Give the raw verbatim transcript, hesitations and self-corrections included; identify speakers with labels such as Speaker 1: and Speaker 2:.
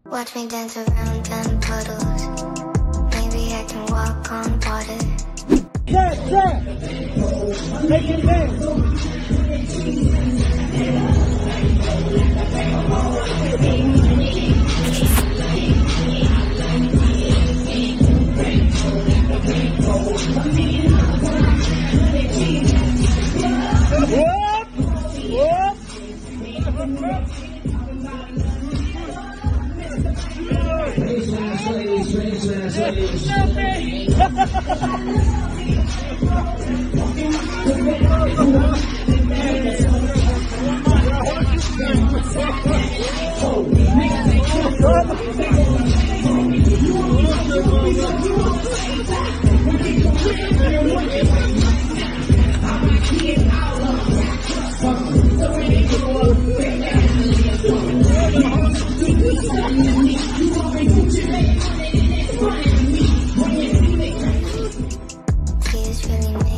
Speaker 1: Watch me dance around them puddles. Maybe I can walk on water.
Speaker 2: Jack, Jack! Make it dance! Whoop! Whoop!
Speaker 1: Please really